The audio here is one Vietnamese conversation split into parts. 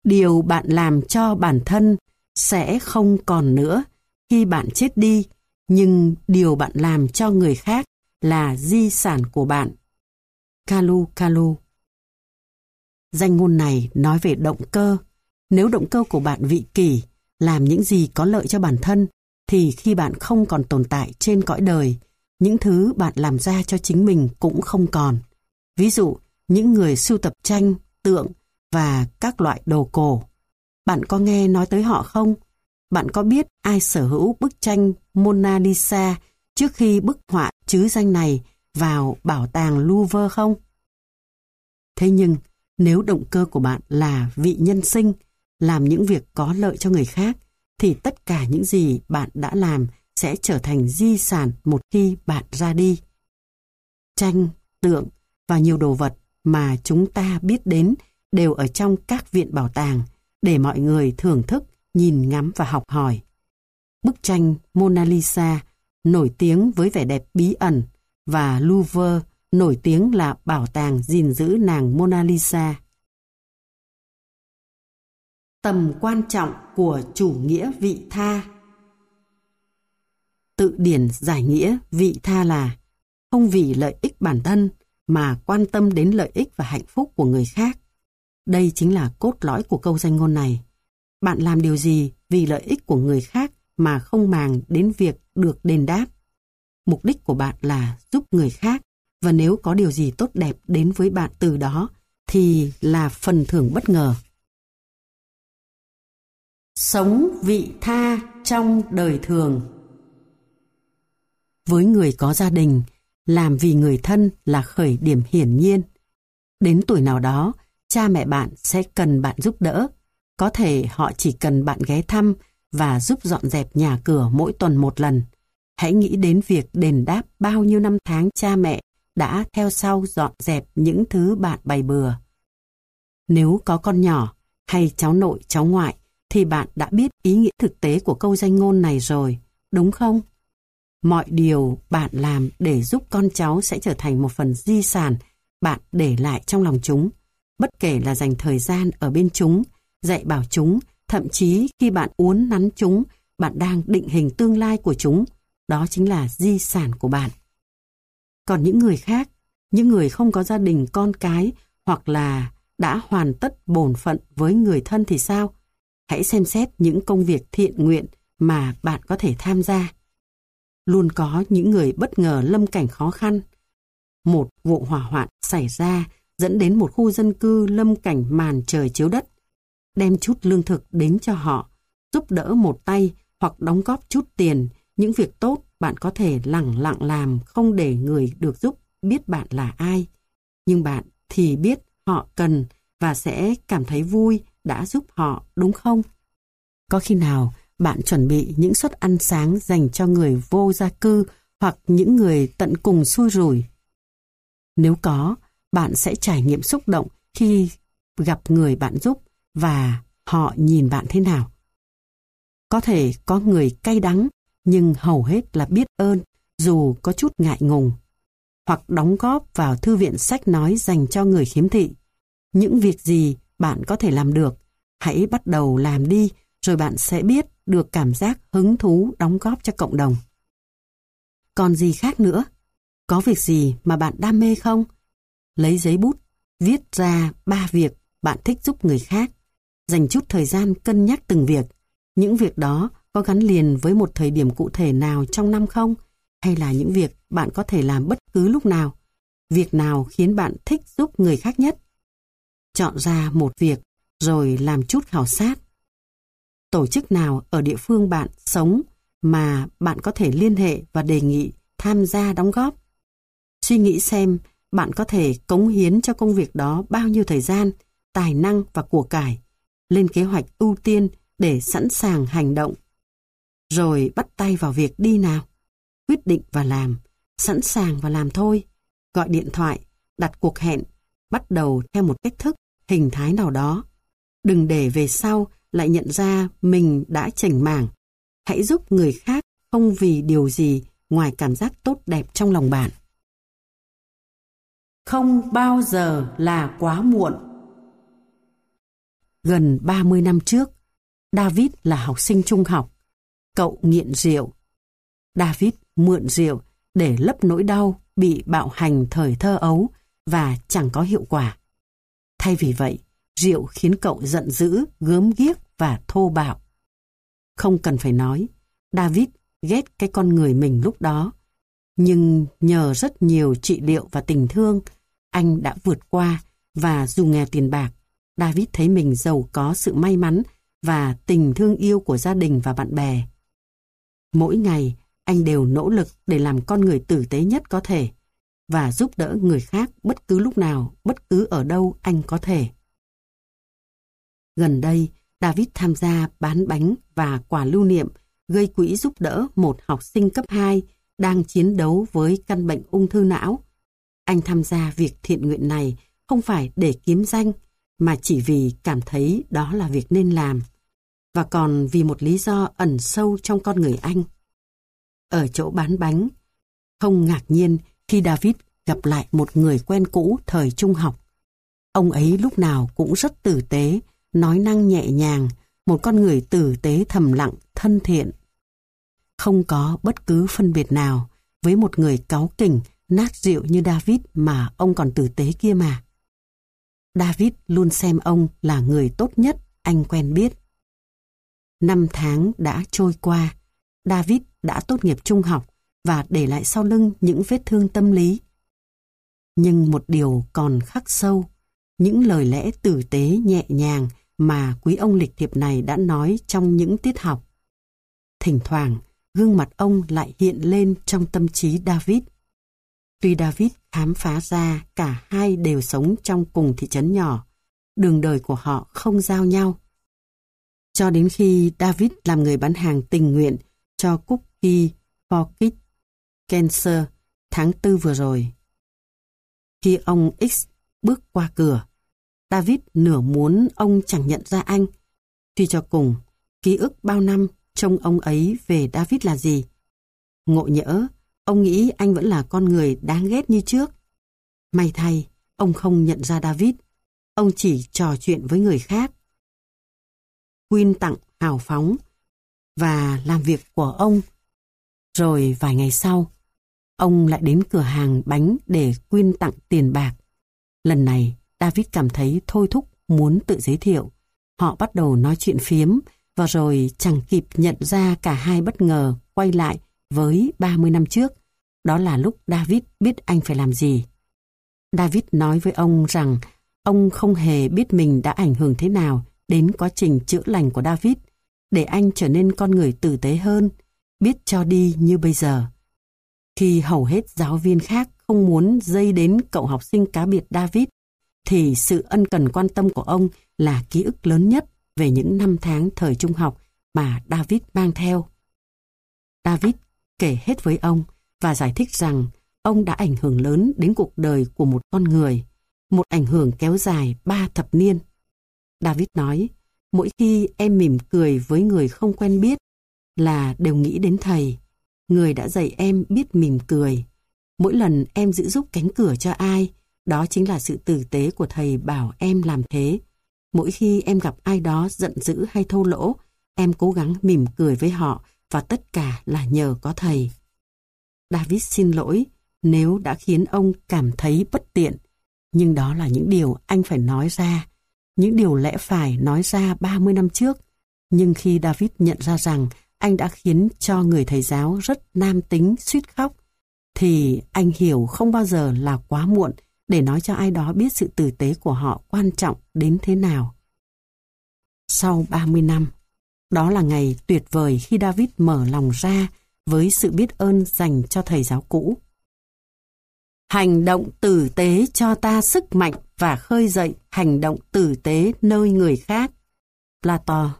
Điều bạn làm cho bản thân sẽ không còn nữa khi bạn chết đi, nhưng điều bạn làm cho người khác là di sản của bạn. Kalu Kalu. Danh ngôn này nói về động cơ. Nếu động cơ của bạn vị kỷ, làm những gì có lợi cho bản thân, thì khi bạn không còn tồn tại trên cõi đời, những thứ bạn làm ra cho chính mình cũng không còn. Ví dụ, những người sưu tập tranh, tượng và các loại đồ cổ. Bạn có nghe nói tới họ không? Bạn có biết ai sở hữu bức tranh Mona Lisa trước khi bức họa trứ danh này vào bảo tàng Louvre không? Thế nhưng, nếu động cơ của bạn là vị nhân sinh, làm những việc có lợi cho người khác, thì tất cả những gì bạn đã làm sẽ trở thành di sản một khi bạn ra đi. Tranh, tượng và nhiều đồ vật mà chúng ta biết đến đều ở trong các viện bảo tàng để mọi người thưởng thức, nhìn ngắm và học hỏi. Bức tranh Mona Lisa nổi tiếng với vẻ đẹp bí ẩn và Louvre nổi tiếng là bảo tàng gìn giữ nàng Mona Lisa. Tầm quan trọng của chủ nghĩa vị tha. Tự điển giải nghĩa vị tha là không vì lợi ích bản thân mà quan tâm đến lợi ích và hạnh phúc của người khác. Đây chính là cốt lõi của câu danh ngôn này. Bạn làm điều gì vì lợi ích của người khác mà không màng đến việc được đền đáp? Mục đích của bạn là giúp người khác, và nếu có điều gì tốt đẹp đến với bạn từ đó thì là phần thưởng bất ngờ. Sống vị tha trong đời thường. Với người có gia đình, làm vì người thân là khởi điểm hiển nhiên. Đến tuổi nào đó, cha mẹ bạn sẽ cần bạn giúp đỡ. Có thể họ chỉ cần bạn ghé thăm và giúp dọn dẹp nhà cửa mỗi tuần một lần. Hãy nghĩ đến việc đền đáp bao nhiêu năm tháng cha mẹ đã theo sau dọn dẹp những thứ bạn bày bừa. Nếu có con nhỏ hay cháu nội, cháu ngoại, thì bạn đã biết ý nghĩa thực tế của câu danh ngôn này rồi, đúng không? Mọi điều bạn làm để giúp con cháu sẽ trở thành một phần di sản bạn để lại trong lòng chúng. Bất kể là dành thời gian ở bên chúng, dạy bảo chúng, thậm chí khi bạn uốn nắn chúng, bạn đang định hình tương lai của chúng. Đó chính là di sản của bạn. Còn những người khác, những người không có gia đình con cái hoặc là đã hoàn tất bổn phận với người thân thì sao? Hãy xem xét những công việc thiện nguyện mà bạn có thể tham gia. Luôn có những người bất ngờ lâm cảnh khó khăn. Một vụ hỏa hoạn xảy ra dẫn đến một khu dân cư lâm cảnh màn trời chiếu đất. Đem chút lương thực đến cho họ, giúp đỡ một tay hoặc đóng góp chút tiền. Những việc tốt bạn có thể lẳng lặng làm, không để người được giúp biết bạn là ai. Nhưng bạn thì biết họ cần và sẽ cảm thấy vui đã giúp họ, đúng không? Có khi nào bạn chuẩn bị những suất ăn sáng dành cho người vô gia cư hoặc những người tận cùng xui rủi? Nếu có, bạn sẽ trải nghiệm xúc động khi gặp người bạn giúp và họ nhìn bạn thế nào. Có thể có người cay đắng, nhưng hầu hết là biết ơn dù có chút ngại ngùng. Hoặc đóng góp vào thư viện sách nói dành cho người khiếm thị. Những việc gì bạn có thể làm được, hãy bắt đầu làm đi, rồi bạn sẽ biết được cảm giác hứng thú đóng góp cho cộng đồng. Còn gì khác nữa? Có việc gì mà bạn đam mê không? Lấy giấy bút, viết ra 3 việc bạn thích giúp người khác. Dành chút thời gian cân nhắc từng việc. Những việc đó có gắn liền với một thời điểm cụ thể nào trong năm không? Hay là những việc bạn có thể làm bất cứ lúc nào? Việc nào khiến bạn thích giúp người khác nhất? Chọn ra một việc rồi làm chút khảo sát. Tổ chức nào ở địa phương bạn sống mà bạn có thể liên hệ và đề nghị tham gia đóng góp? Suy nghĩ xem bạn có thể cống hiến cho công việc đó bao nhiêu thời gian, tài năng và của cải. Lên kế hoạch ưu tiên để sẵn sàng hành động. Rồi bắt tay vào việc đi nào. Quyết định và làm, sẵn sàng và làm thôi. Gọi điện thoại, đặt cuộc hẹn, bắt đầu theo một cách thức, hình thái nào đó. Đừng để về sau lại nhận ra mình đã chểnh mảng. Hãy giúp người khác không vì điều gì ngoài cảm giác tốt đẹp trong lòng bạn. Không bao giờ là quá muộn. Gần 30 năm trước, David là học sinh trung học. Cậu nghiện rượu. David mượn rượu để lấp nỗi đau bị bạo hành thời thơ ấu và chẳng có hiệu quả. Thay vì vậy, rượu khiến cậu giận dữ, gớm ghiếc và thô bạo. Không cần phải nói, David ghét cái con người mình lúc đó. Nhưng nhờ rất nhiều trị liệu và tình thương, anh đã vượt qua và dù nghèo tiền bạc, David thấy mình giàu có sự may mắn và tình thương yêu của gia đình và bạn bè. Mỗi ngày, anh đều nỗ lực để làm con người tử tế nhất có thể và giúp đỡ người khác bất cứ lúc nào, bất cứ ở đâu anh có thể. Gần đây, David tham gia bán bánh và quà lưu niệm gây quỹ giúp đỡ một học sinh cấp 2 đang chiến đấu với căn bệnh ung thư não. Anh tham gia việc thiện nguyện này không phải để kiếm danh, mà chỉ vì cảm thấy đó là việc nên làm, và còn vì một lý do ẩn sâu trong con người anh. Ở chỗ bán bánh, không ngạc nhiên khi David gặp lại một người quen cũ thời trung học. Ông ấy lúc nào cũng rất tử tế, nói năng nhẹ nhàng, một con người tử tế thầm lặng, thân thiện. Không có bất cứ phân biệt nào với một người cáu kỉnh, nát rượu như David mà ông còn tử tế kia mà. David luôn xem ông là người tốt nhất anh quen biết. 5 tháng đã trôi qua, David đã tốt nghiệp trung học và để lại sau lưng những vết thương tâm lý. Nhưng một điều còn khắc sâu, những lời lẽ tử tế nhẹ nhàng mà quý ông lịch thiệp này đã nói trong những tiết học. Thỉnh thoảng, gương mặt ông lại hiện lên trong tâm trí David. Tuy David khám phá ra cả hai đều sống trong cùng thị trấn nhỏ, đường đời của họ không giao nhau. Cho đến khi David làm người bán hàng tình nguyện cho Cookie for Kids Cancer tháng 4 vừa rồi. Khi ông X bước qua cửa, David nửa muốn ông chẳng nhận ra anh. Tuy cho cùng, ký ức bao năm trông ông ấy về David là gì? Ngộ nhỡ, ông nghĩ anh vẫn là con người đáng ghét như trước. May thay, ông không nhận ra David. Ông chỉ trò chuyện với người khác. Quyên tặng hào phóng và làm việc của ông. Rồi vài ngày sau, ông lại đến cửa hàng bánh để quyên tặng tiền bạc. Lần này, David cảm thấy thôi thúc muốn tự giới thiệu. Họ bắt đầu nói chuyện phiếm và rồi chẳng kịp nhận ra cả hai bất ngờ quay lại với 30 năm trước. Đó là lúc David biết anh phải làm gì. David nói với ông rằng ông không hề biết mình đã ảnh hưởng thế nào đến quá trình chữa lành của David, để anh trở nên con người tử tế hơn, biết cho đi như bây giờ. Khi hầu hết giáo viên khác không muốn dây đến cậu học sinh cá biệt David, thì sự ân cần quan tâm của ông là ký ức lớn nhất về những năm tháng thời trung học mà David mang theo. David kể hết với ông và giải thích rằng ông đã ảnh hưởng lớn đến cuộc đời của một con người, một ảnh hưởng kéo dài 3 thập niên. David nói, mỗi khi em mỉm cười với người không quen biết là đều nghĩ đến thầy, người đã dạy em biết mỉm cười. Mỗi lần em giữ giúp cánh cửa cho ai, đó chính là sự tử tế của thầy bảo em làm thế. Mỗi khi em gặp ai đó giận dữ hay thô lỗ, em cố gắng mỉm cười với họ và tất cả là nhờ có thầy. David xin lỗi nếu đã khiến ông cảm thấy bất tiện, nhưng đó là những điều anh phải nói ra, những điều lẽ phải nói ra 30 năm trước. Nhưng khi David nhận ra rằng anh đã khiến cho người thầy giáo rất nam tính suýt khóc, thì anh hiểu không bao giờ là quá muộn để nói cho ai đó biết sự tử tế của họ quan trọng đến thế nào. Sau 30 năm, đó là ngày tuyệt vời khi David mở lòng ra với sự biết ơn dành cho thầy giáo cũ. Hành động tử tế cho ta sức mạnh và khơi dậy hành động tử tế nơi người khác. Plato.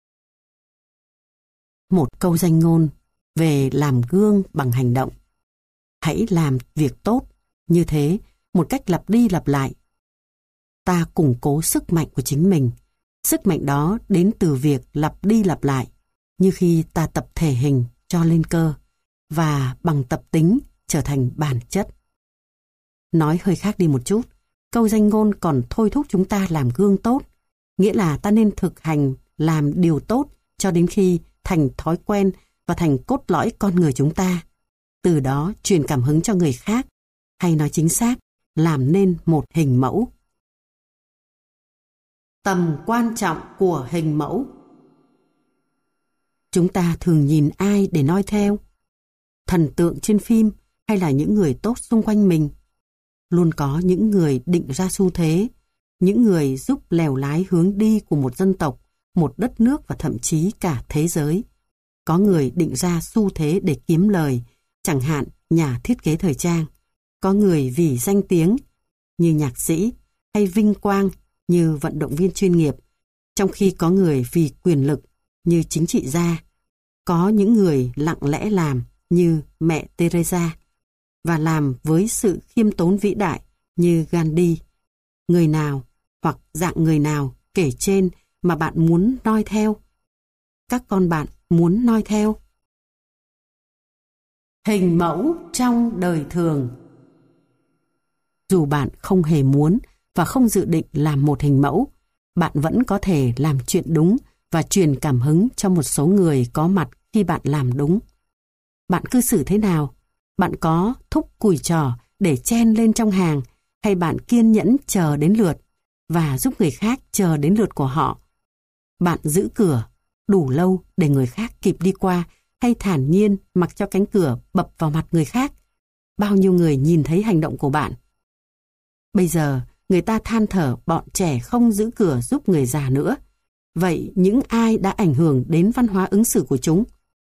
Một câu danh ngôn về làm gương bằng hành động. Hãy làm việc tốt, như thế, một cách lặp đi lặp lại. Ta củng cố sức mạnh của chính mình. Sức mạnh đó đến từ việc lặp đi lặp lại, như khi ta tập thể hình cho lên cơ, và bằng tập tính trở thành bản chất. Nói hơi khác đi một chút, câu danh ngôn còn thôi thúc chúng ta làm gương tốt, nghĩa là ta nên thực hành làm điều tốt cho đến khi thành thói quen và thành cốt lõi con người chúng ta. Từ đó truyền cảm hứng cho người khác, hay nói chính xác, làm nên một hình mẫu. Tầm quan trọng của hình mẫu. Chúng ta thường nhìn ai để noi theo? Thần tượng trên phim hay là những người tốt xung quanh mình? Luôn có những người định ra xu thế, những người giúp lèo lái hướng đi của một dân tộc, một đất nước và thậm chí cả thế giới. Có người định ra xu thế để kiếm lời, chẳng hạn nhà thiết kế thời trang. Có người vì danh tiếng như nhạc sĩ hay vinh quang như vận động viên chuyên nghiệp, trong khi có người vì quyền lực như chính trị gia. Có những người lặng lẽ làm như mẹ Teresa và làm với sự khiêm tốn vĩ đại như Gandhi. Người nào hoặc dạng người nào kể trên mà bạn muốn noi theo? Các con bạn muốn noi theo? Hình mẫu trong đời thường. Dù bạn không hề muốn và không dự định làm một hình mẫu, bạn vẫn có thể làm chuyện đúng và truyền cảm hứng cho một số người có mặt khi bạn làm đúng. Bạn cư xử thế nào? Bạn có thúc cùi trò để chen lên trong hàng, hay bạn kiên nhẫn chờ đến lượt và giúp người khác chờ đến lượt của họ? Bạn giữ cửa đủ lâu để người khác kịp đi qua, hay thản nhiên mặc cho cánh cửa bập vào mặt người khác? Bao nhiêu người nhìn thấy hành động của bạn? Bây giờ, người ta than thở bọn trẻ không giữ cửa giúp người già nữa. Vậy những ai đã ảnh hưởng đến văn hóa ứng xử của chúng?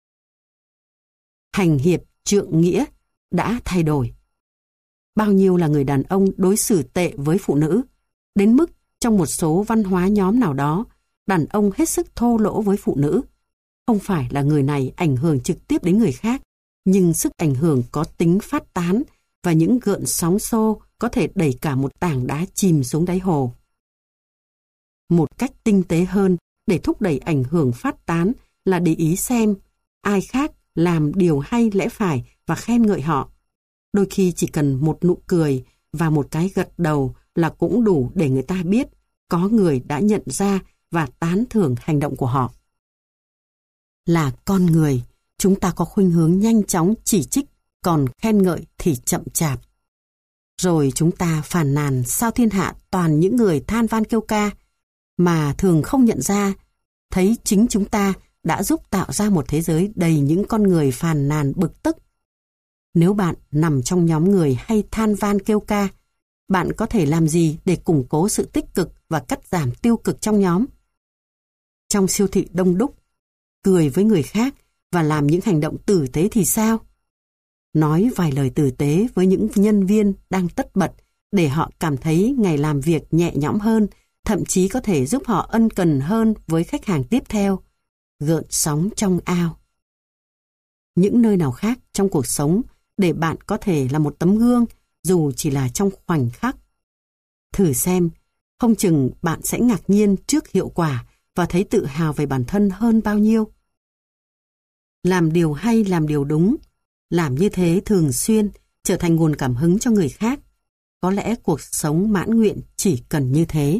Hành hiệp trượng nghĩa đã thay đổi. Bao nhiêu là người đàn ông đối xử tệ với phụ nữ, đến mức trong một số văn hóa nhóm nào đó, đàn ông hết sức thô lỗ với phụ nữ. Không phải là người này ảnh hưởng trực tiếp đến người khác, nhưng sức ảnh hưởng có tính phát tán và những gợn sóng xô có thể đẩy cả một tảng đá chìm xuống đáy hồ. Một cách tinh tế hơn để thúc đẩy ảnh hưởng phát tán là để ý xem ai khác làm điều hay lẽ phải và khen ngợi họ. Đôi khi chỉ cần một nụ cười và một cái gật đầu là cũng đủ để người ta biết có người đã nhận ra và tán thưởng hành động của họ. Là con người, chúng ta có khuynh hướng nhanh chóng chỉ trích, còn khen ngợi thì chậm chạp. Rồi chúng ta phàn nàn sao thiên hạ toàn những người than van kêu ca, mà thường không nhận ra, thấy chính chúng ta đã giúp tạo ra một thế giới đầy những con người phàn nàn bực tức. Nếu bạn nằm trong nhóm người hay than van kêu ca, bạn có thể làm gì để củng cố sự tích cực và cắt giảm tiêu cực trong nhóm? Trong siêu thị đông đúc, cười với người khác và làm những hành động tử tế thì sao? Nói vài lời tử tế với những nhân viên đang tất bật để họ cảm thấy ngày làm việc nhẹ nhõm hơn, thậm chí có thể giúp họ ân cần hơn với khách hàng tiếp theo. Gợn sóng trong ao. Những nơi nào khác trong cuộc sống để bạn có thể là một tấm gương, dù chỉ là trong khoảnh khắc. Thử xem, không chừng bạn sẽ ngạc nhiên trước hiệu quả và thấy tự hào về bản thân hơn bao nhiêu. Làm điều hay, làm điều đúng, làm như thế thường xuyên, trở thành nguồn cảm hứng cho người khác. Có lẽ cuộc sống mãn nguyện chỉ cần như thế.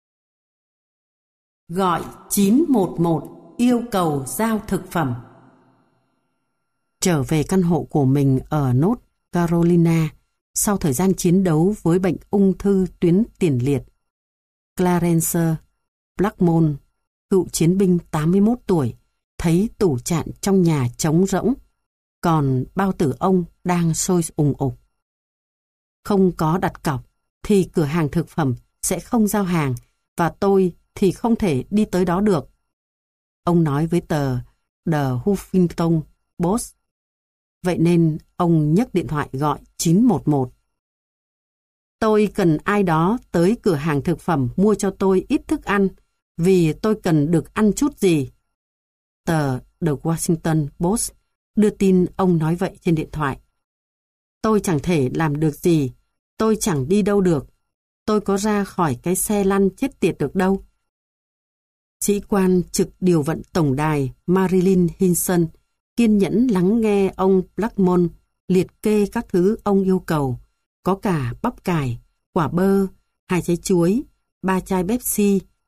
Gọi 911 yêu cầu giao thực phẩm. Trở về căn hộ của mình ở North Carolina sau thời gian chiến đấu với bệnh ung thư tuyến tiền liệt, Clarence Blackmon, cựu chiến binh 81 tuổi, thấy tủ chạn trong nhà trống rỗng, còn bao tử ông đang sôi ùng ục. Không có đặt cọc thì cửa hàng thực phẩm sẽ không giao hàng và tôi thì không thể đi tới đó được. Ông nói với tờ The Huffington Post. Vậy nên ông nhấc điện thoại gọi 911. Tôi cần ai đó tới cửa hàng thực phẩm mua cho tôi ít thức ăn vì tôi cần được ăn chút gì. Tờ The Washington Post đưa tin ông nói vậy trên điện thoại. Tôi chẳng thể làm được gì, tôi chẳng đi đâu được, tôi có ra khỏi cái xe lăn chết tiệt được đâu. Sĩ quan trực điều vận tổng đài Marilyn Hinson kiên nhẫn lắng nghe ông Blackmon liệt kê các thứ ông yêu cầu, có cả bắp cải, quả bơ, 2 trái chuối, 3 chai Pepsi,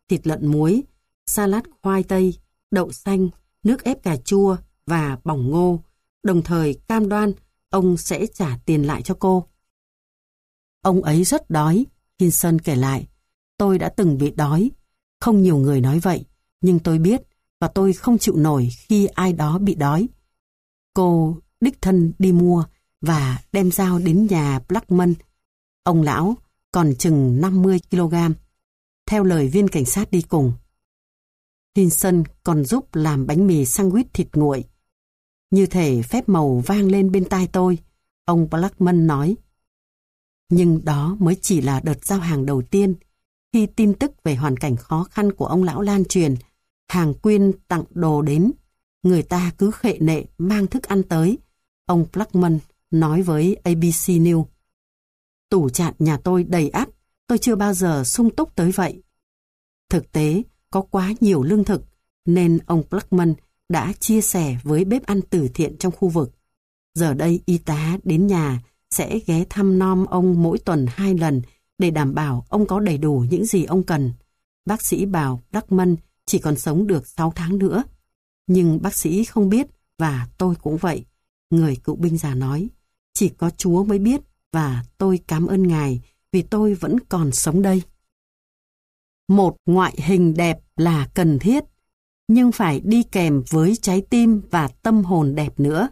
thịt lợn muối, salad khoai tây, đậu xanh, nước ép cà chua và bỏng ngô, đồng thời cam đoan ông sẽ trả tiền lại cho cô. Ông ấy rất đói, Hinson kể lại. Tôi đã từng bị đói. Không nhiều người nói vậy, nhưng tôi biết và tôi không chịu nổi khi ai đó bị đói. Cô đích thân đi mua và đem dao đến nhà Blackman. Ông lão còn chừng 50 kg, theo lời viên cảnh sát đi cùng. Hinson còn giúp làm bánh mì sandwich thịt nguội. Như thể phép màu vang lên bên tai tôi, ông Blackman nói. Nhưng đó mới chỉ là đợt giao hàng đầu tiên. Khi tin tức về hoàn cảnh khó khăn của ông lão lan truyền, hàng quyên tặng đồ đến, người ta cứ khệ nệ mang thức ăn tới. Ông Blackman nói với ABC News. Tủ chạn nhà tôi đầy ắp, tôi chưa bao giờ sung túc tới vậy. Thực tế, có quá nhiều lương thực, nên ông Blackman đã chia sẻ với bếp ăn từ thiện trong khu vực. Giờ đây y tá đến nhà sẽ ghé thăm nom ông mỗi tuần 2 lần để đảm bảo ông có đầy đủ những gì ông cần. Bác sĩ bảo Blackman chỉ còn sống được 6 tháng nữa. Nhưng bác sĩ không biết và tôi cũng vậy. Người cựu binh già nói, chỉ có Chúa mới biết và tôi cảm ơn Ngài vì tôi vẫn còn sống đây. Một ngoại hình đẹp là cần thiết, nhưng phải đi kèm với trái tim và tâm hồn đẹp nữa.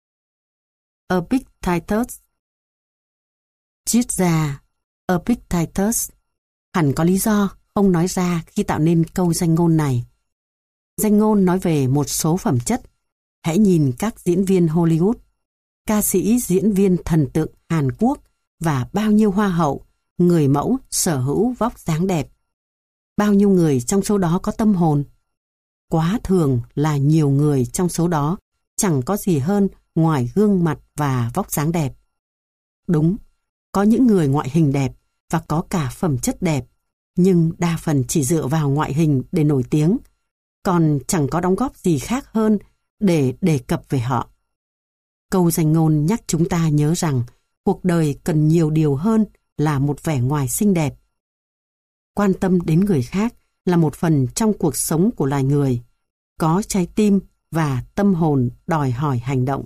Epictetus. Triết gia Epictetus hẳn có lý do không nói ra khi tạo nên câu danh ngôn này. Danh ngôn nói về một số phẩm chất. Hãy nhìn các diễn viên Hollywood, ca sĩ, diễn viên thần tượng Hàn Quốc và bao nhiêu hoa hậu, người mẫu sở hữu vóc dáng đẹp. Bao nhiêu người trong số đó có tâm hồn? Quá thường là nhiều người trong số đó chẳng có gì hơn ngoài gương mặt và vóc dáng đẹp. Đúng, có những người ngoại hình đẹp và có cả phẩm chất đẹp, nhưng đa phần chỉ dựa vào ngoại hình để nổi tiếng, còn chẳng có đóng góp gì khác hơn để đề cập về họ. Câu danh ngôn nhắc chúng ta nhớ rằng cuộc đời cần nhiều điều hơn là một vẻ ngoài xinh đẹp. Quan tâm đến người khác là một phần trong cuộc sống của loài người. Có trái tim và tâm hồn đòi hỏi hành động.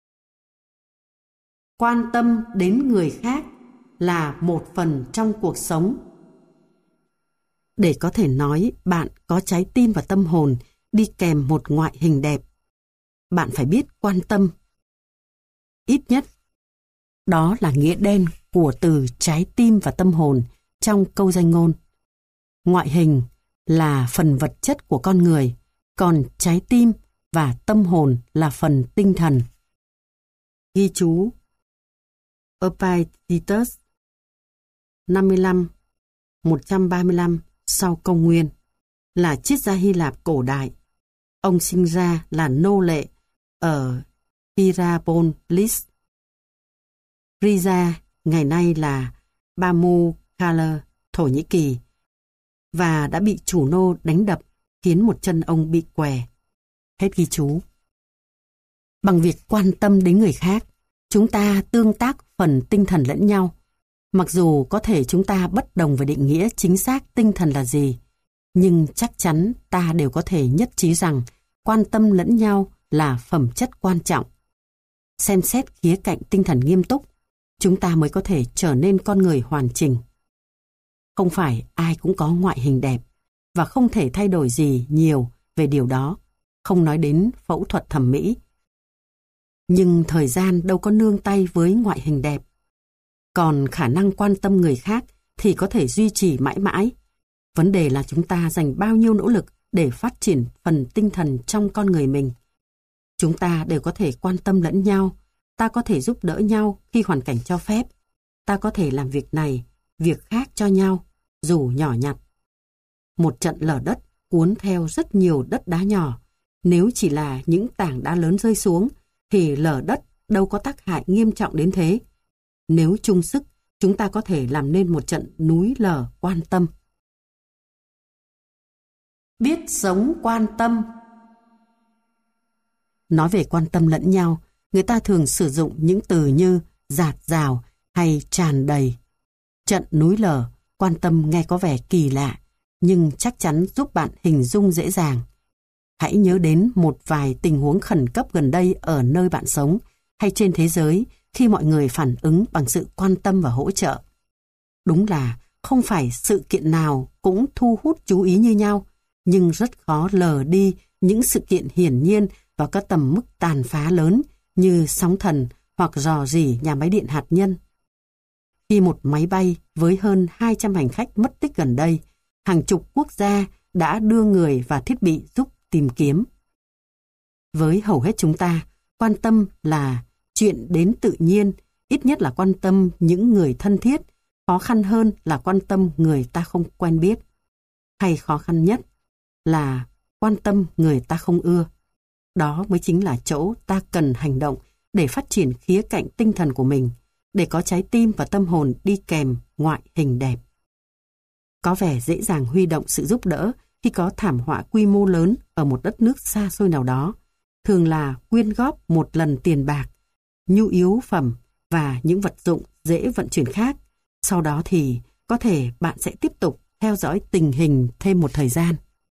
Quan tâm đến người khác là một phần trong cuộc sống. Để có thể nói bạn có trái tim và tâm hồn đi kèm một ngoại hình đẹp, bạn phải biết quan tâm. Ít nhất, đó là nghĩa đen của từ trái tim và tâm hồn trong câu danh ngôn. Ngoại hình là phần vật chất của con người, còn trái tim và tâm hồn là phần tinh thần. Ghi chú Epictetus 55-135 sau công nguyên là triết gia Hy Lạp cổ đại. Ông sinh ra là nô lệ ở Hierapolis, Riza, ngày nay là Pamukkale, Thổ Nhĩ Kỳ, và đã bị chủ nô đánh đập khiến một chân ông bị què. Hết ghi chú. Bằng việc quan tâm đến người khác, chúng ta tương tác phần tinh thần lẫn nhau. Mặc dù có thể chúng ta bất đồng về định nghĩa chính xác tinh thần là gì, nhưng chắc chắn ta đều có thể nhất trí rằng quan tâm lẫn nhau là phẩm chất quan trọng. Xem xét khía cạnh tinh thần nghiêm túc, chúng ta mới có thể trở nên con người hoàn chỉnh. Không phải ai cũng có ngoại hình đẹp, và không thể thay đổi gì nhiều về điều đó, không nói đến phẫu thuật thẩm mỹ. Nhưng thời gian đâu có nương tay với ngoại hình đẹp. Còn khả năng quan tâm người khác thì có thể duy trì mãi mãi. Vấn đề là chúng ta dành bao nhiêu nỗ lực để phát triển phần tinh thần trong con người mình. Chúng ta đều có thể quan tâm lẫn nhau, ta có thể giúp đỡ nhau khi hoàn cảnh cho phép, ta có thể làm việc này, việc khác cho nhau, dù nhỏ nhặt. Một trận lở đất cuốn theo rất nhiều đất đá nhỏ. Nếu chỉ là những tảng đá lớn rơi xuống, thì lở đất đâu có tác hại nghiêm trọng đến thế. Nếu chung sức, chúng ta có thể làm nên một trận núi lở quan tâm. Biết sống quan tâm. Nói về quan tâm lẫn nhau, người ta thường sử dụng những từ như dạt dào hay tràn đầy. Trận núi lở, quan tâm nghe có vẻ kỳ lạ, nhưng chắc chắn giúp bạn hình dung dễ dàng. Hãy nhớ đến một vài tình huống khẩn cấp gần đây ở nơi bạn sống hay trên thế giới khi mọi người phản ứng bằng sự quan tâm và hỗ trợ. Đúng là không phải sự kiện nào cũng thu hút chú ý như nhau, nhưng rất khó lờ đi những sự kiện hiển nhiên và có tầm mức tàn phá lớn như sóng thần hoặc rò rỉ nhà máy điện hạt nhân. Khi một máy bay với hơn 200 hành khách mất tích gần đây, hàng chục quốc gia đã đưa người và thiết bị giúp tìm kiếm. Với hầu hết chúng ta, quan tâm là chuyện đến tự nhiên, ít nhất là quan tâm những người thân thiết, khó khăn hơn là quan tâm người ta không quen biết. Hay khó khăn nhất là quan tâm người ta không ưa. Đó mới chính là chỗ ta cần hành động để phát triển khía cạnh tinh thần của mình, để có trái tim và tâm hồn đi kèm ngoại hình đẹp. Có vẻ dễ dàng huy động sự giúp đỡ khi có thảm họa quy mô lớn ở một đất nước xa xôi nào đó, thường là quyên góp một lần tiền bạc, nhu yếu phẩm và những vật dụng dễ vận chuyển khác. Sau đó thì có thể bạn sẽ tiếp tục theo dõi tình hình thêm một thời gian.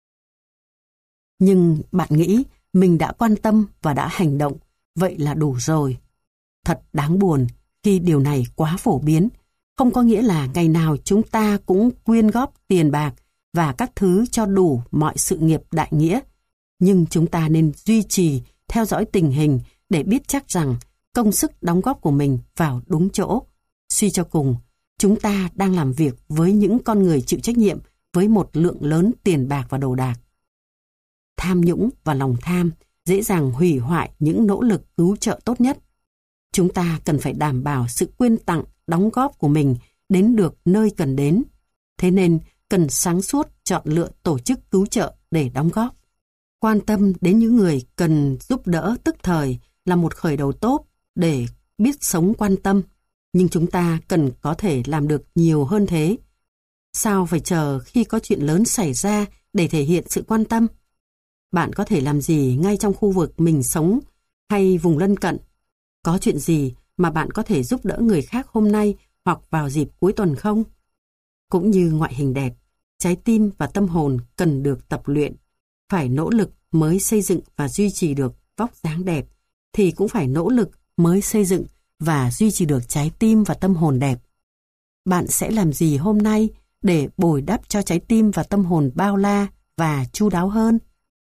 Nhưng bạn nghĩ mình đã quan tâm và đã hành động, vậy là đủ rồi. Thật đáng buồn khi điều này quá phổ biến, không có nghĩa là ngày nào chúng ta cũng quyên góp tiền bạc và các thứ cho đủ mọi sự nghiệp đại nghĩa. Nhưng chúng ta nên duy trì theo dõi tình hình để biết chắc rằng công sức đóng góp của mình vào đúng chỗ. Suy cho cùng, chúng ta đang làm việc với những con người chịu trách nhiệm với một lượng lớn tiền bạc và đồ đạc. Tham nhũng và lòng tham dễ dàng hủy hoại những nỗ lực cứu trợ tốt nhất. Chúng ta cần phải đảm bảo sự quyên tặng, đóng góp của mình đến được nơi cần đến. Thế nên cần sáng suốt chọn lựa tổ chức cứu trợ để đóng góp. Quan tâm đến những người cần giúp đỡ tức thời là một khởi đầu tốt để biết sống quan tâm. Nhưng chúng ta cần có thể làm được nhiều hơn thế. Sao phải chờ khi có chuyện lớn xảy ra để thể hiện sự quan tâm? Bạn có thể làm gì ngay trong khu vực mình sống hay vùng lân cận? Có chuyện gì mà bạn có thể giúp đỡ người khác hôm nay hoặc vào dịp cuối tuần không? Cũng như ngoại hình đẹp, trái tim và tâm hồn cần được tập luyện. Phải nỗ lực mới xây dựng và duy trì được vóc dáng đẹp, thì cũng phải nỗ lực mới xây dựng và duy trì được trái tim và tâm hồn đẹp. Bạn sẽ làm gì hôm nay để bồi đắp cho trái tim và tâm hồn bao la và chu đáo hơn?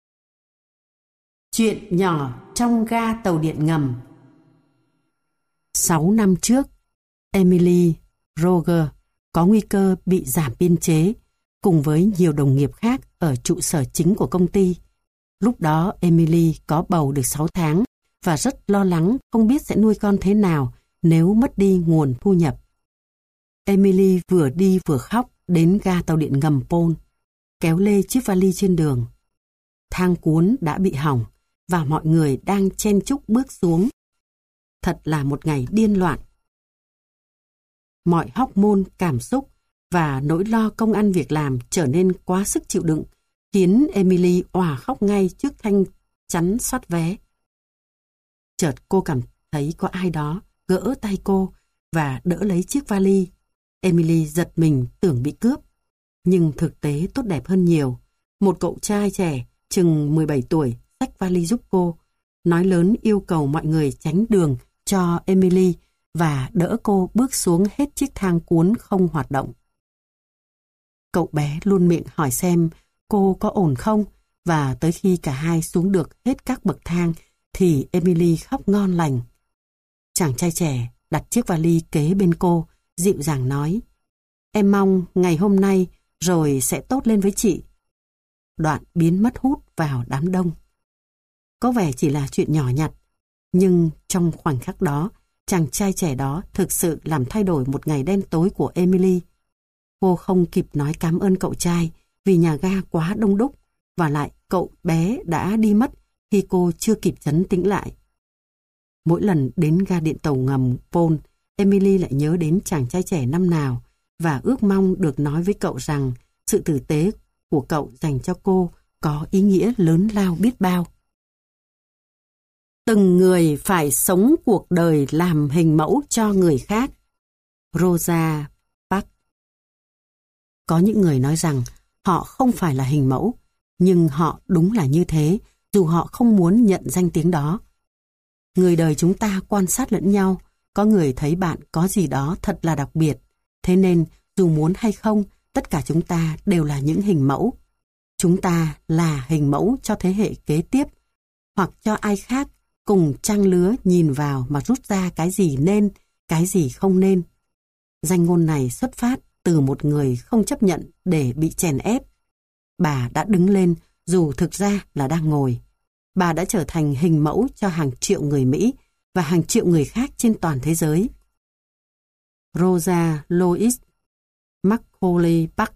Chuyện nhỏ trong ga tàu điện ngầm. 6 năm trước, Emily Roger có nguy cơ bị giảm biên chế cùng với nhiều đồng nghiệp khác ở trụ sở chính của công ty. Lúc đó Emily có bầu được 6 tháng và rất lo lắng không biết sẽ nuôi con thế nào nếu mất đi nguồn thu nhập. Emily vừa đi vừa khóc đến ga tàu điện ngầm Pole, kéo lê chiếc vali trên đường. Thang cuốn đã bị hỏng và mọi người đang chen chúc bước xuống. Thật là một ngày điên loạn. Mọi hormone cảm xúc và nỗi lo công ăn việc làm trở nên quá sức chịu đựng, khiến Emily òa khóc ngay trước thanh chắn soát vé. Chợt cô cảm thấy có ai đó gỡ tay cô và đỡ lấy chiếc vali. Emily giật mình tưởng bị cướp. Nhưng thực tế tốt đẹp hơn nhiều. Một cậu trai trẻ chừng 17 tuổi xách vali giúp cô, nói lớn yêu cầu mọi người tránh đường cho Emily và đỡ cô bước xuống hết chiếc thang cuốn không hoạt động. Cậu bé luôn miệng hỏi xem cô có ổn không, và tới khi cả hai xuống được hết các bậc thang thì Emily khóc ngon lành. Chàng trai trẻ đặt chiếc vali kế bên cô, dịu dàng nói: "Em mong ngày hôm nay rồi sẽ tốt lên với chị." Đoạn biến mất hút vào đám đông. Có vẻ chỉ là chuyện nhỏ nhặt, nhưng trong khoảnh khắc đó, chàng trai trẻ đó thực sự làm thay đổi một ngày đen tối của Emily. Cô không kịp nói cảm ơn cậu trai vì nhà ga quá đông đúc, và lại cậu bé đã đi mất khi cô chưa kịp trấn tĩnh lại. Mỗi lần đến ga điện tàu ngầm Pole, Emily lại nhớ đến chàng trai trẻ năm nào và ước mong được nói với cậu rằng sự tử tế của cậu dành cho cô có ý nghĩa lớn lao biết bao. Từng người phải sống cuộc đời làm hình mẫu cho người khác. Rosa Parks. Có những người nói rằng Họ không phải là hình mẫu, nhưng họ đúng là như thế, dù họ không muốn nhận danh tiếng đó. Người đời chúng ta quan sát lẫn nhau, có người thấy bạn có gì đó thật là đặc biệt. Thế nên, dù muốn hay không, tất cả chúng ta đều là những hình mẫu. Chúng ta là hình mẫu cho thế hệ kế tiếp, hoặc cho ai khác cùng trang lứa nhìn vào mà rút ra cái gì nên, cái gì không nên. Danh ngôn này xuất phát từ một người không chấp nhận để bị chèn ép. Bà đã đứng lên dù thực ra là đang ngồi. Bà đã trở thành hình mẫu cho hàng triệu người Mỹ và hàng triệu người khác trên toàn thế giới. Rosa Louise Macaulay Buck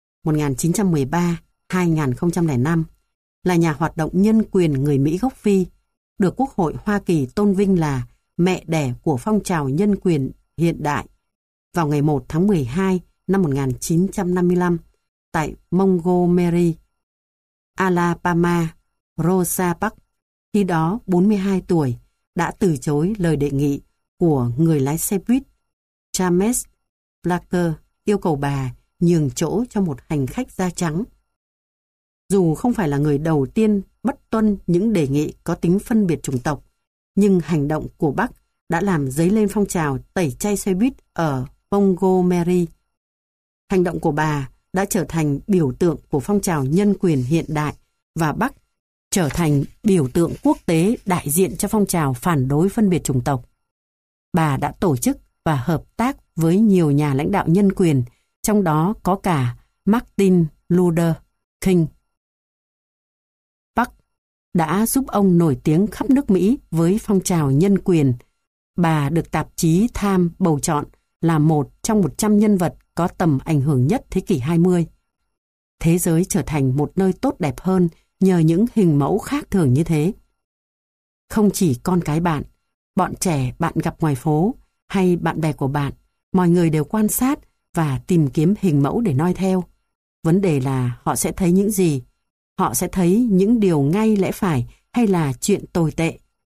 1913-2005 là nhà hoạt động nhân quyền người Mỹ gốc Phi, được Quốc hội Hoa Kỳ tôn vinh là mẹ đẻ của phong trào nhân quyền hiện đại. Vào ngày 1 tháng 12 năm 1955, tại Montgomery, Alabama, Rosa Buck, khi đó 42 tuổi, đã từ chối lời đề nghị của người lái xe buýt James Blacker yêu cầu bà nhường chỗ cho một hành khách da trắng. Dù không phải là người đầu tiên bất tuân những đề nghị có tính phân biệt chủng tộc, nhưng hành động của Buck đã làm dấy lên phong trào tẩy chay xe buýt ở Montgomery. Hành động của bà đã trở thành biểu tượng của phong trào nhân quyền hiện đại và Buck trở thành biểu tượng quốc tế đại diện cho phong trào phản đối phân biệt chủng tộc. Bà đã tổ chức và hợp tác với nhiều nhà lãnh đạo nhân quyền, trong đó có cả Martin Luther King. Buck đã giúp ông nổi tiếng khắp nước Mỹ với phong trào nhân quyền. Bà được tạp chí Time bầu chọn là một trong 100 nhân vật có tầm ảnh hưởng nhất thế kỷ 20. Thế giới trở thành một nơi tốt đẹp hơn nhờ những hình mẫu khác thường như thế. Không chỉ con cái bạn, bọn trẻ bạn gặp ngoài phố hay bạn bè của bạn, mọi người đều quan sát và tìm kiếm hình mẫu để noi theo. Vấn đề là họ sẽ thấy những gì? Họ sẽ thấy những điều ngay lẽ phải hay là chuyện tồi tệ?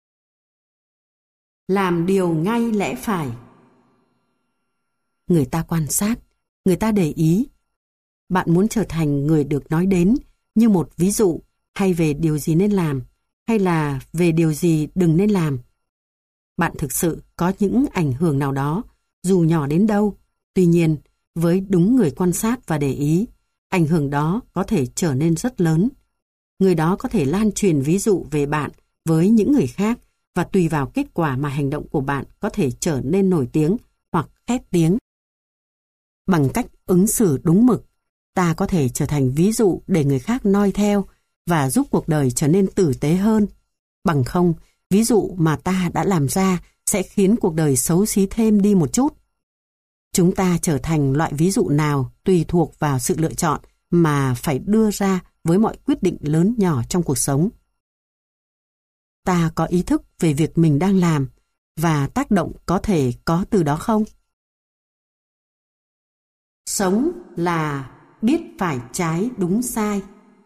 Làm điều ngay lẽ phải. Người ta quan sát, người ta để ý. Bạn muốn trở thành người được nói đến như một ví dụ hay về điều gì nên làm, hay là về điều gì đừng nên làm. Bạn thực sự có những ảnh hưởng nào đó, dù nhỏ đến đâu. Tuy nhiên, với đúng người quan sát và để ý, ảnh hưởng đó có thể trở nên rất lớn. Người đó có thể lan truyền ví dụ về bạn với những người khác và tùy vào kết quả mà hành động của bạn có thể trở nên nổi tiếng hoặc khét tiếng. Bằng cách ứng xử đúng mực, ta có thể trở thành ví dụ để người khác noi theo và giúp cuộc đời trở nên tử tế hơn. Bằng không, ví dụ mà ta đã làm ra sẽ khiến cuộc đời xấu xí thêm đi một chút. Chúng ta trở thành loại ví dụ nào tùy thuộc vào sự lựa chọn mà phải đưa ra với mọi quyết định lớn nhỏ trong cuộc sống. Ta có ý thức về việc mình đang làm và tác động có thể có từ đó không? Sống là biết phải trái đúng sai.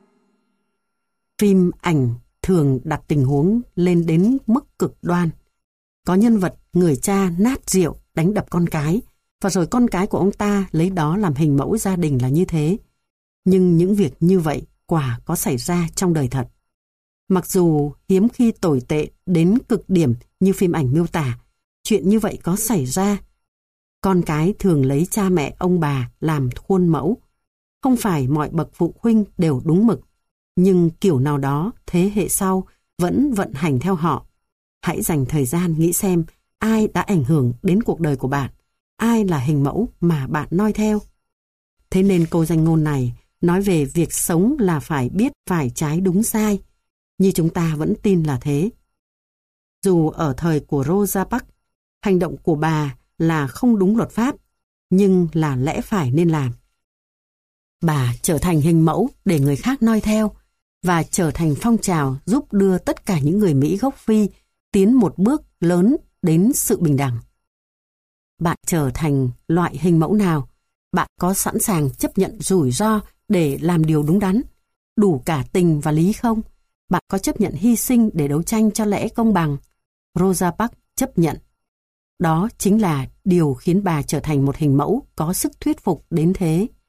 Phim ảnh thường đặt tình huống lên đến mức cực đoan. Có nhân vật người cha nát rượu đánh đập con cái, và rồi con cái của ông ta lấy đó làm hình mẫu gia đình là như thế. Nhưng những việc như vậy quả có xảy ra trong đời thật. Mặc dù hiếm khi tồi tệ đến cực điểm như phim ảnh miêu tả, chuyện như vậy có xảy ra. Con cái thường lấy cha mẹ ông bà làm khuôn mẫu. Không phải mọi bậc phụ huynh đều đúng mực, nhưng kiểu nào đó thế hệ sau vẫn vận hành theo họ. Hãy dành thời gian nghĩ xem ai đã ảnh hưởng đến cuộc đời của bạn, ai là hình mẫu mà bạn noi theo. Thế nên câu danh ngôn này nói về việc sống là phải biết phải trái đúng sai, như chúng ta vẫn tin là thế. Dù ở thời của Rosa Parks, hành động của bà là không đúng luật pháp, nhưng là lẽ phải nên làm. Bà trở thành hình mẫu để người khác noi theo và trở thành phong trào giúp đưa tất cả những người Mỹ gốc Phi tiến một bước lớn đến sự bình đẳng. Bạn trở thành loại hình mẫu nào? Bạn có sẵn sàng chấp nhận rủi ro để làm điều đúng đắn, đủ cả tình và lý không? Bạn có chấp nhận hy sinh để đấu tranh cho lẽ công bằng? Rosa Parks chấp nhận. Đó chính là điều khiến bà trở thành một hình mẫu có sức thuyết phục đến thế.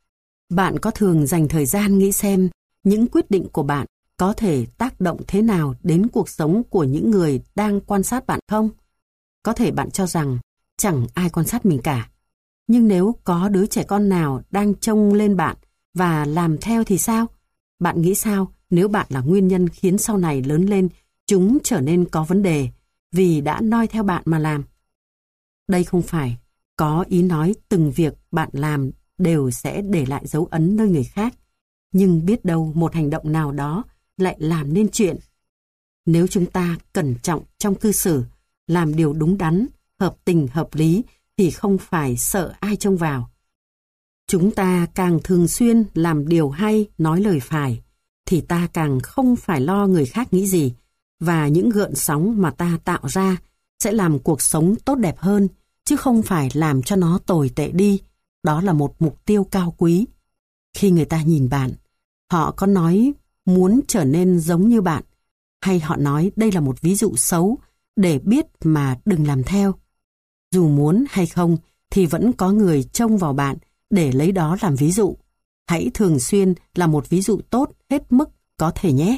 Bạn có thường dành thời gian nghĩ xem những quyết định của bạn có thể tác động thế nào đến cuộc sống của những người đang quan sát bạn không? Có thể bạn cho rằng chẳng ai quan sát mình cả. Nhưng nếu có đứa trẻ con nào đang trông lên bạn và làm theo thì sao? Bạn nghĩ sao nếu bạn là nguyên nhân khiến sau này lớn lên chúng trở nên có vấn đề vì đã noi theo bạn mà làm? Đây không phải có ý nói từng việc bạn làm đều sẽ để lại dấu ấn nơi người khác, nhưng biết đâu một hành động nào đó lại làm nên chuyện. Nếu chúng ta cẩn trọng trong cư xử, làm điều đúng đắn, hợp tình hợp lý thì không phải sợ ai trông vào. Chúng ta càng thường xuyên làm điều hay, nói lời phải, thì ta càng không phải lo người khác nghĩ gì, và những gợn sóng mà ta tạo ra sẽ làm cuộc sống tốt đẹp hơn, chứ không phải làm cho nó tồi tệ đi. Đó là một mục tiêu cao quý. Khi người ta nhìn bạn, họ có nói muốn trở nên giống như bạn, hay họ nói đây là một ví dụ xấu để biết mà đừng làm theo. Dù muốn hay không thì vẫn có người trông vào bạn để lấy đó làm ví dụ. Hãy thường xuyên là một ví dụ tốt hết mức có thể nhé.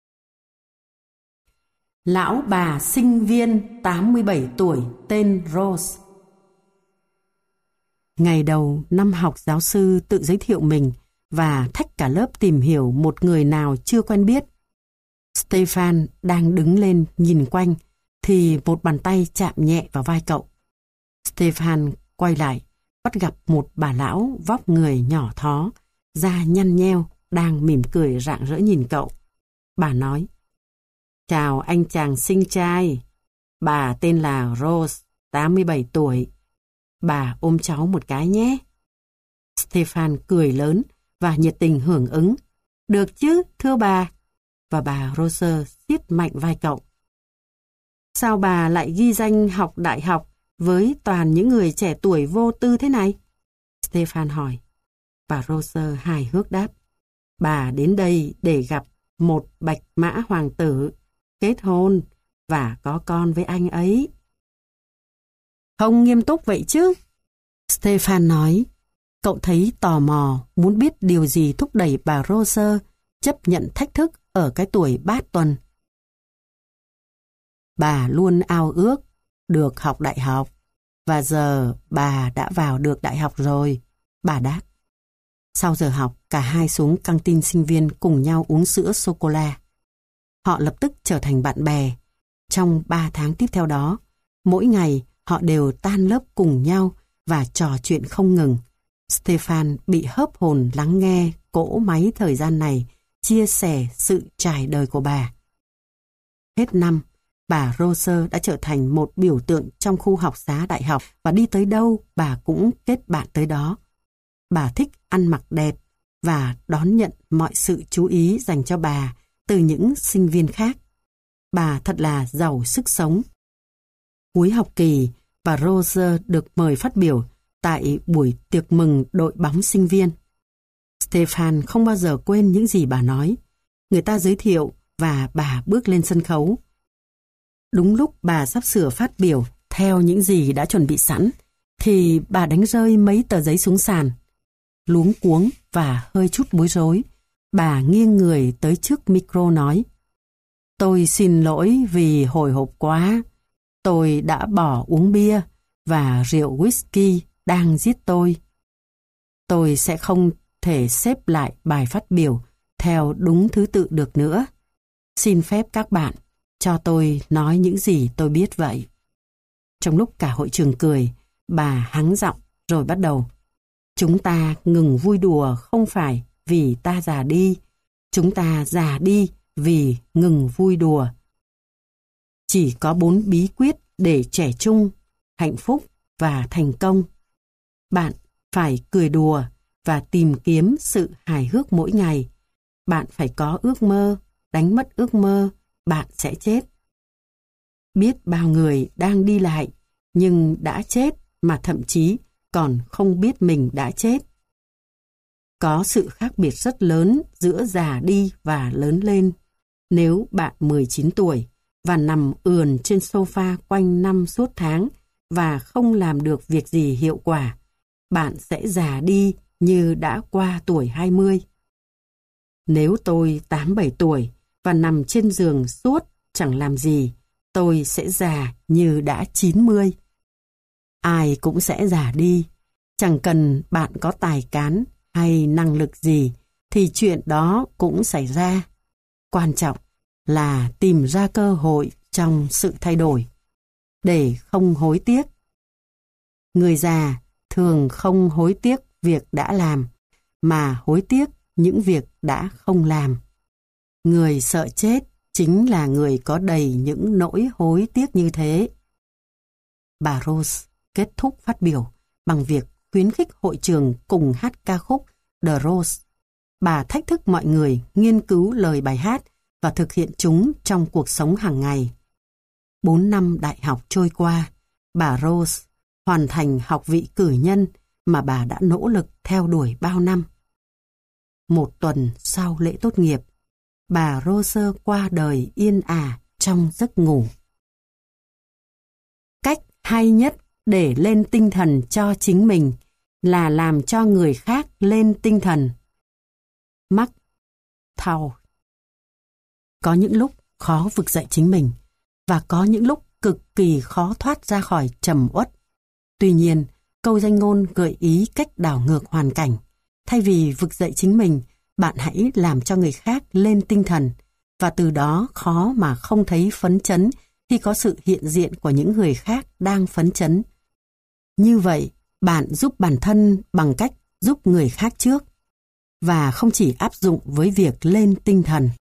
Lão bà sinh viên 87 tuổi tên Rose. Ngày đầu năm học, giáo sư tự giới thiệu mình và thách cả lớp tìm hiểu một người nào chưa quen biết. Stefan đang đứng lên nhìn quanh thì một bàn tay chạm nhẹ vào vai cậu. Stefan quay lại, bắt gặp một bà lão vóc người nhỏ thó, da nhăn nheo, đang mỉm cười rạng rỡ nhìn cậu. Bà nói: "Chào anh chàng xinh trai, bà tên là Rose, 87 tuổi. Bà ôm cháu một cái nhé." Stefan cười lớn và nhiệt tình hưởng ứng. "Được chứ, thưa bà." Và bà Rose siết mạnh vai cậu. "Sao bà lại ghi danh học đại học với toàn những người trẻ tuổi vô tư thế này?" Stefan hỏi. Bà Rose hài hước đáp: "Bà đến đây để gặp một bạch mã hoàng tử, kết hôn và có con với anh ấy." "Không nghiêm túc vậy chứ?" Stefan nói. Cậu thấy tò mò, muốn biết điều gì thúc đẩy bà Rose chấp nhận thách thức ở cái tuổi bát tuần. "Bà luôn ao ước được học đại học, và giờ bà đã vào được đại học rồi," bà đáp. Sau giờ học, cả hai xuống căng tin sinh viên cùng nhau uống sữa sô-cô-la. Họ lập tức trở thành bạn bè. Trong 3 tháng tiếp theo đó, mỗi ngày họ đều tan lớp cùng nhau và trò chuyện không ngừng. Stefan bị hớp hồn lắng nghe cỗ máy thời gian này chia sẻ sự trải đời của bà. Hết năm, bà Rose đã trở thành một biểu tượng trong khu học xá đại học và đi tới đâu bà cũng kết bạn tới đó. Bà thích ăn mặc đẹp và đón nhận mọi sự chú ý dành cho bà từ những sinh viên khác. Bà thật là giàu sức sống. Cuối học kỳ, bà Rose được mời phát biểu tại buổi tiệc mừng đội bóng sinh viên. Stefan không bao giờ quên những gì bà nói. Người ta giới thiệu và bà bước lên sân khấu. Đúng lúc bà sắp sửa phát biểu theo những gì đã chuẩn bị sẵn, thì bà đánh rơi mấy tờ giấy xuống sàn. Luống cuống và hơi chút bối rối, bà nghiêng người tới trước micro nói: "Tôi xin lỗi vì hồi hộp quá. Tôi đã bỏ uống bia và rượu whisky đang giết tôi. Tôi sẽ không thể xếp lại bài phát biểu theo đúng thứ tự được nữa. Xin phép các bạn cho tôi nói những gì tôi biết vậy." Trong lúc cả hội trường cười, bà hắng giọng rồi bắt đầu: "Chúng ta ngừng vui đùa không phải vì ta già đi. Chúng ta già đi vì ngừng vui đùa. Chỉ có 4 bí quyết để trẻ trung, hạnh phúc và thành công. Bạn phải cười đùa và tìm kiếm sự hài hước mỗi ngày. Bạn phải có ước mơ, đánh mất ước mơ, bạn sẽ chết. Biết bao người đang đi lại nhưng đã chết mà thậm chí còn không biết mình đã chết. Có sự khác biệt rất lớn giữa già đi và lớn lên. Nếu bạn 19 tuổi và nằm ườn trên sofa quanh năm suốt tháng và không làm được việc gì hiệu quả, bạn sẽ già đi như đã qua tuổi 20. Nếu tôi 8-7 tuổi và nằm trên giường suốt chẳng làm gì, tôi sẽ già như đã 90. Ai cũng sẽ già đi. Chẳng cần bạn có tài cán hay năng lực gì thì chuyện đó cũng xảy ra. Quan trọng là tìm ra cơ hội trong sự thay đổi để không hối tiếc. Người già thường không hối tiếc việc đã làm mà hối tiếc những việc đã không làm. Người sợ chết chính là người có đầy những nỗi hối tiếc như thế. Bà Rose kết thúc phát biểu bằng việc khuyến khích hội trường cùng hát ca khúc The Rose. Bà thách thức mọi người nghiên cứu lời bài hát và thực hiện chúng trong cuộc sống hàng ngày. 4 năm đại học trôi qua, bà Rose hoàn thành học vị cử nhân mà bà đã nỗ lực theo đuổi bao năm. Một tuần sau lễ tốt nghiệp, bà Rose qua đời yên ả trong giấc ngủ. Cách hay nhất để lên tinh thần cho chính mình là làm cho người khác lên tinh thần. Mark Twain. Có những lúc khó vực dậy chính mình và có những lúc cực kỳ khó thoát ra khỏi trầm uất. Tuy nhiên, câu danh ngôn gợi ý cách đảo ngược hoàn cảnh. Thay vì vực dậy chính mình, bạn hãy làm cho người khác lên tinh thần và từ đó khó mà không thấy phấn chấn khi có sự hiện diện của những người khác đang phấn chấn. Như vậy, bạn giúp bản thân bằng cách giúp người khác trước và không chỉ áp dụng với việc lên tinh thần.